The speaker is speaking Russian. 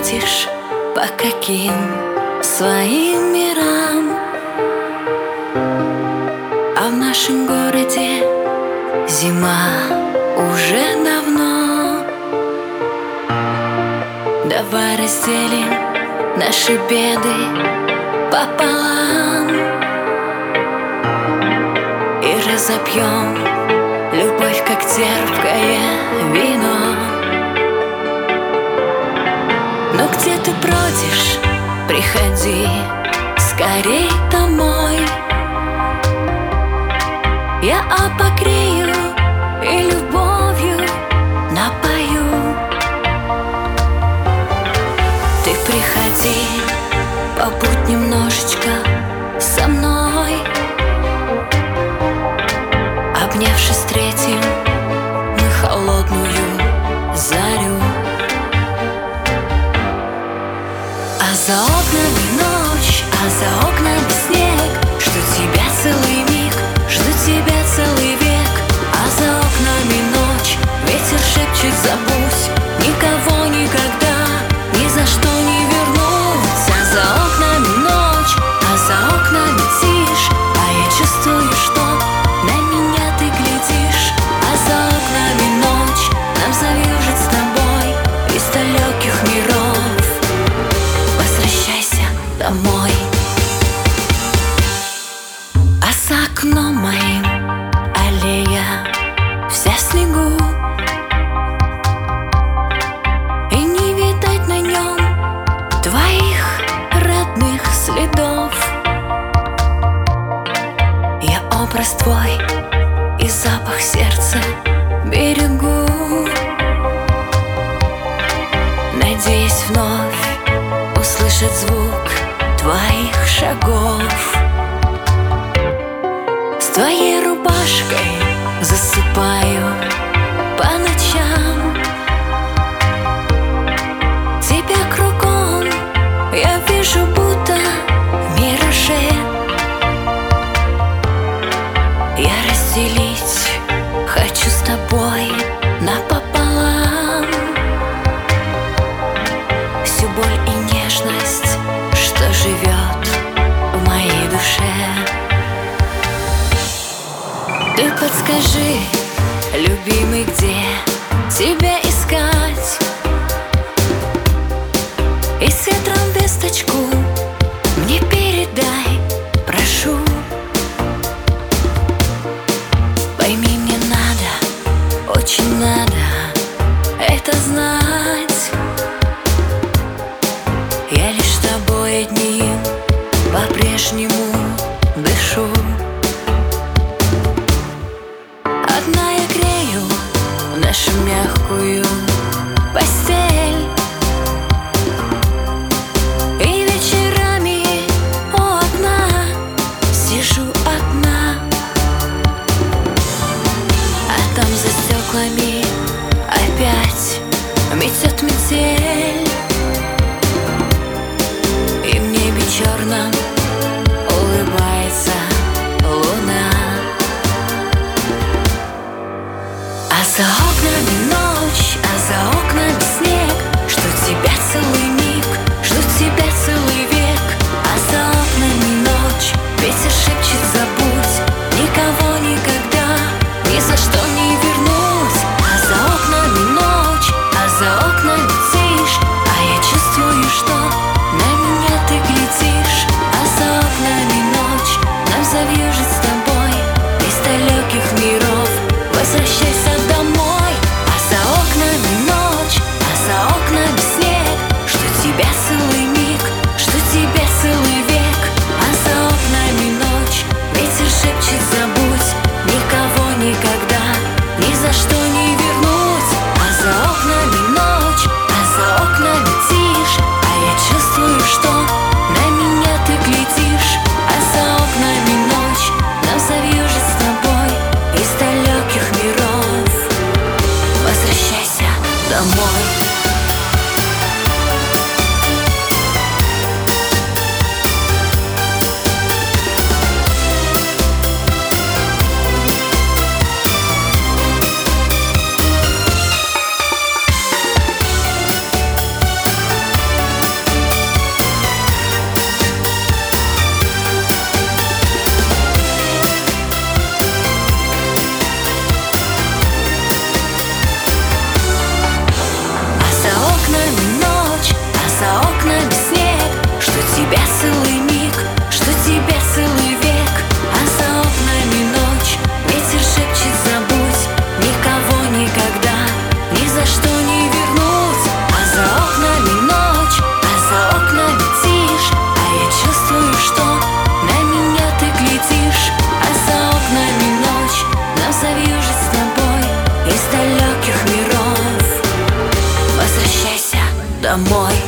бродишь по каким своим мирам, а в нашем городе зима уже давно. Давай разделим наши беды пополам и разопьем любовь, как терпкое вино. Но где ты бродишь? Приходи скорей домой. Я обогрею и любовью напою. Ты приходи, побудь немножечко со мной. Обнявшись, встретим мы холодную зарю. А за окнами ночь, а за окнами снег. Жду тебя целый миг, жду тебя целый век. А за окнами ночь, ветер шепчет: забудь, никого никогда, ни за что не вернусь. А за окнами ночь, а за окнами тишь, а я чувствую, что на меня ты глядишь. А за окнами ночь, нам завьюжит с тобой из далеких миров. Возвращайся домой. А за окном моим аллея вся в снегу, и не видать на нем твоих родных следов. Я образ твой и запах сердца берегу, надеясь вновь услышать звук твоих шагов. С твоей рубашкой засыпаю по ночам. Тебя кругом я вижу, будто в мираже. Я разделить хочу с тобой напополам всю боль и нежность, что живет в моей душе. Ты подскажи, любимый, где тебя искать? И с ветром весточку мне передай, прошу. Пойми, мне надо, очень надо это знать. Я лишь с тобой одним по-прежнему дышу. Одна я грею нашу мягкую постель, и вечерами у окна сижу одна. А там за стеклами опять метет метель, и в небе черном улыбается луна. А за окнами ночь, а за окнами снег. Жду тебя целый миг, жду тебя целый век. А за окнами ночь, ветер шепчет: забудь, никого никогда, ни за что не вернусь. А за окнами ночь, а за окнами тишь, а я чувствую, что на меня ты глядишь. А за окнами ночь, нам завьюжит с тобой из далеких миров. Возвращайся домой. А за окнами ночь, а за окнами снег. Жду тебя целый миг, жду тебя целый век. А за окнами ночь, ветер шепчет: забудь, никого никогда, ни за что не вернуть. А за окнами ночь, а за окнами тишь, а я чувствую, что на меня ты глядишь. А за окнами ночь, нам завьюжит с тобой из далеких миров. Возвращайся домой. домой.